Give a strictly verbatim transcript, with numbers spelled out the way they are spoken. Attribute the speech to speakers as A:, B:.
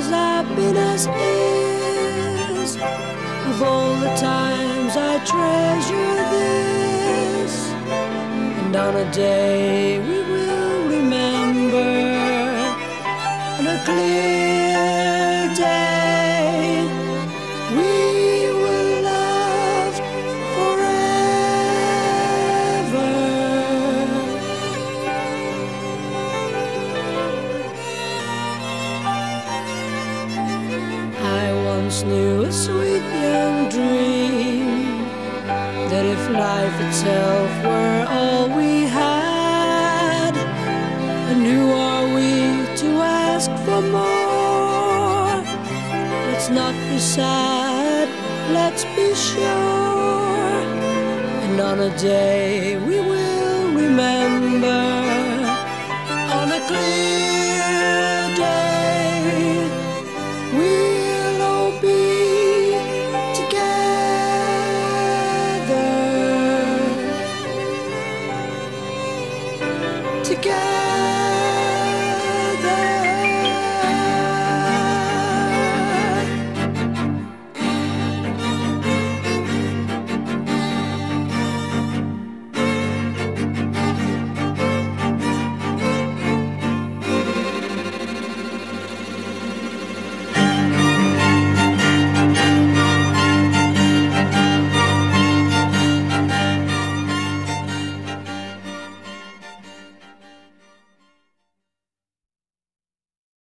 A: as happiness is. Of all the times I treasure this, and on a day we will remember, on a clear day we will love forever. I once knew a sweet young dream, that if life itself were all we had, and who are we to ask for more? Let's not be sad, let's be sure, and on a day we will remember, on a clear day we'll all be together, together.